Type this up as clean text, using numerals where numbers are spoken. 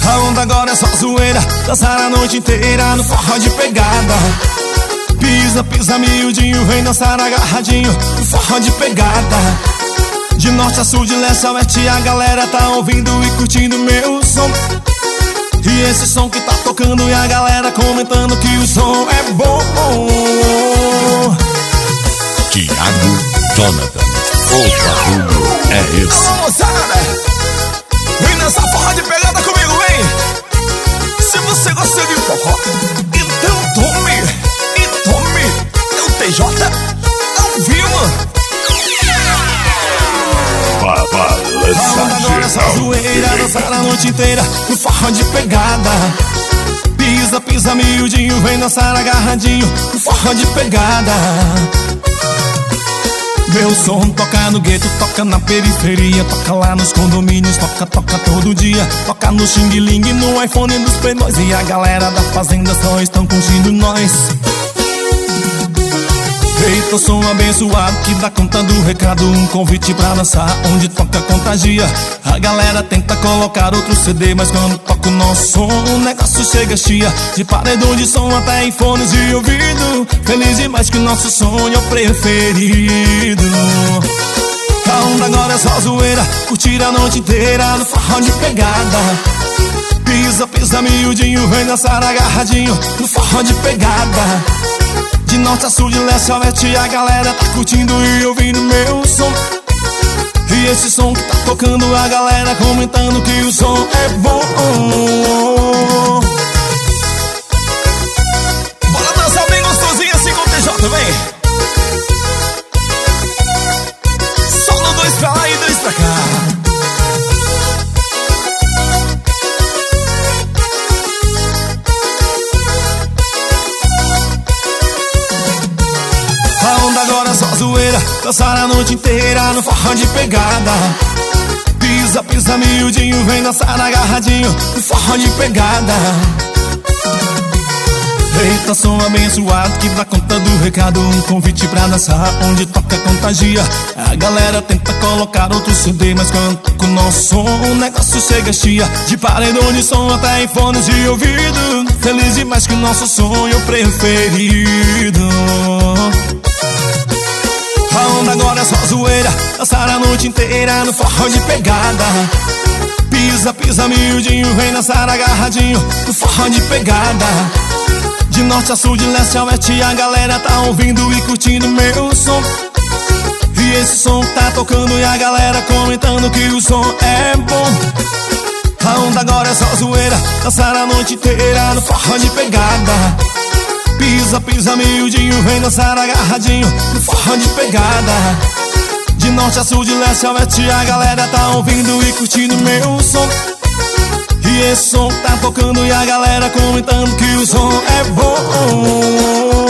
A onda agora é só zoeira, dançar a noite inteira no forró de pegada. Pisa, pisa miudinho, vem dançar agarradinho no forró de pegada. De norte a sul, de leste a oeste, a galera tá ouvindo e curtindo meu som. E esse som que tá tocando e a galera comentando que o som é bom. Thiago Jonathan, o barulho é esse. Alô, moçada, vem nessa forró de pegada comigo, vem. Se você gosta de forró, então tome, e tome, é o TJ ao vivo. A onda agora é só zoeira, dançar a noite inteira no forró de pegada. Pisa, pisa miudinho, vem dançar agarradinho no forró de pegada. Meu som toca no gueto, toca na periferia, toca lá nos condomínios, toca, toca todo dia. Toca no xing-ling, no iPhone dos P2. E a galera da fazenda só estão curtindo nós. Eita, som abençoado que dá conta do recado. Um convite pra dançar, onde toca contagia. A galera tenta colocar outro CD, mas quando toca o nosso som, o negócio chega chia. De paredão de som até em fones de ouvido. Feliz demais que o nosso sonho é o preferido. A onda agora é só zoeira, curtir a noite inteira no forró de pegada. Pisa, pisa miudinho, vem dançar agarradinho no forró de pegada. De norte a sul, de leste a oeste, a galera tá curtindo e ouvindo meu som. E esse som que tá tocando, a galera comentando que o som é bom. Bora dançar bem gostosinho assim com o TJ, vem. Só no 2 pra lá e 2 pra cá. A onda agora é só zoeira, dançar a noite inteira no forró de pegada. Pisa, pisa miudinho, vem dançar agarradinho no forró de pegada. Eita, som abençoado que dá conta do recado. Um convite pra dançar, onde toca contagia. A galera tenta colocar outro CD, mas quando toca o nosso som, o negócio chega chia. De paredão de som até em fones de ouvido. Feliz demais que o nosso sonho preferido. A onda agora é só zoeira, dançar a noite inteira no forró de pegada. Pisa, pisa miudinho, vem dançar agarradinho no forró de pegada. De norte a sul, de leste a oeste, a galera tá ouvindo e curtindo meu som. E esse som tá tocando e a galera comentando que o som é bom. A onda agora é só zoeira, dançar a noite inteira no forró de pegada. Pisa, pisa miudinho, vem dançar agarradinho no forró de pegada. De norte a sul, de leste a oeste, a galera tá ouvindo e curtindo meu som. E esse som tá tocando e a galera comentando que o som é bom.